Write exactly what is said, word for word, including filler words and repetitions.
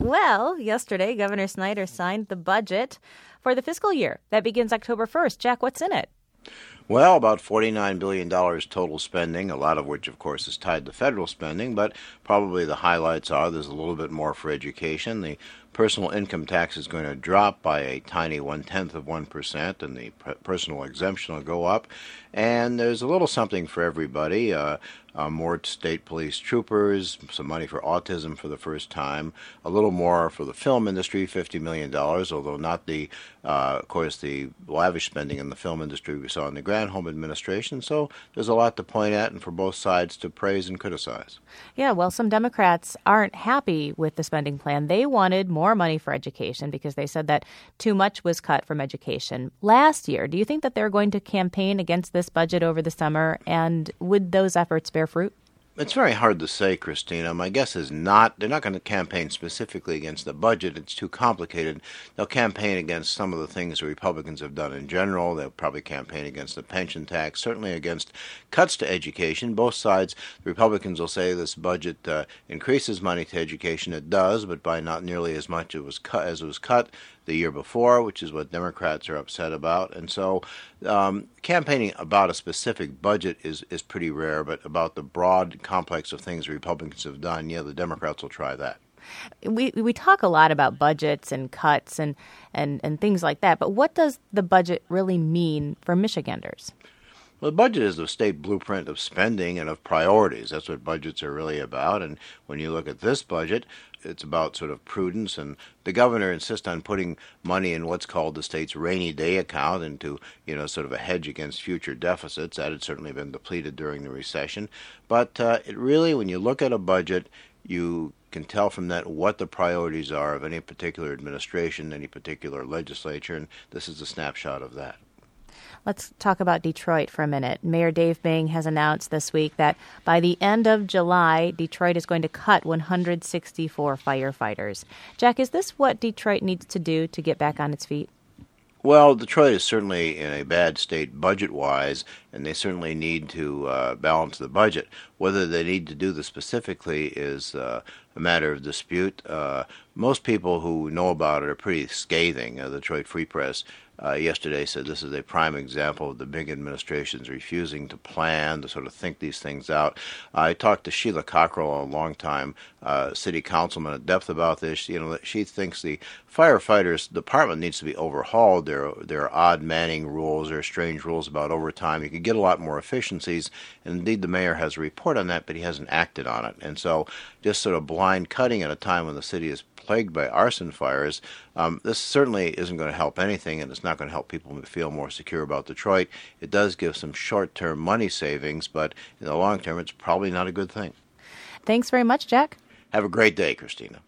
Well, yesterday, Governor Snyder signed the budget for the fiscal year that begins October first. Jack, what's in it? Well, about forty-nine billion dollars total spending, a lot of which, of course, is tied to federal spending, but probably the highlights are there's a little bit more for education. The personal income tax is going to drop by a tiny one-tenth of one percent, and the personal exemption will go up. And there's a little something for everybody. Uh, uh, more state police troopers, some money for autism for the first time, a little more for the film industry, fifty million dollars, although not the, uh, of course, the lavish spending in the film industry we saw in the Granholm administration. So there's a lot to point at and for both sides to praise and criticize. Yeah, well, some Democrats aren't happy with the spending plan. They wanted more money for education because they said that too much was cut from education last year. Do you think that they're going to campaign against this budget over the summer, and would those efforts bear fruit? It's very hard to say, Christina. My guess is not. They're not going to campaign specifically against the budget. It's too complicated. They'll campaign against some of the things the Republicans have done in general. They'll probably campaign against the pension tax, certainly against cuts to education. Both sides, the Republicans will say this budget uh, increases money to education. It does, but by not nearly as much it was cut, as it was cut the year before, which is what Democrats are upset about. And so um, campaigning about a specific budget is, is pretty rare, but about the broad complex of things the Republicans have done, yeah, the Democrats will try that. We we talk a lot about budgets and cuts and, and, and things like that, but what does the budget really mean for Michiganders? Well, the budget is the state blueprint of spending and of priorities. That's what budgets are really about. And when you look at this budget, it's about sort of prudence. And the governor insists on putting money in what's called the state's rainy day account into, you know, sort of a hedge against future deficits. That had certainly been depleted during the recession. But uh, it really, when you look at a budget, you can tell from that what the priorities are of any particular administration, any particular legislature. And this is a snapshot of that. Let's talk about Detroit for a minute. Mayor Dave Bing has announced this week that by the end of July, Detroit is going to cut one hundred sixty-four firefighters. Jack, is this what Detroit needs to do to get back on its feet? Well, Detroit is certainly in a bad state budget-wise, and they certainly need to uh, balance the budget. Whether they need to do this specifically is uh, a matter of dispute. Uh, most people who know about it are pretty scathing. Uh, the Detroit Free Press uh, yesterday said this is a prime example of the Bing administration's refusing to plan, to sort of think these things out. I talked to Sheila Cockrell, a long-time uh, city councilman, at depth about this. You know, she thinks the firefighters department needs to be overhauled. There, there are odd manning rules. There are strange rules about overtime. You could get a lot more efficiencies, and indeed the mayor has a report on that, but he hasn't acted on it. And so just sort of blind cutting at a time when the city is plagued by arson fires, um, this certainly isn't going to help anything, and it's not going to help people feel more secure about Detroit. It does give some short-term money savings, but in the long term, it's probably not a good thing. Thanks very much, Jack. Have a great day, Christina.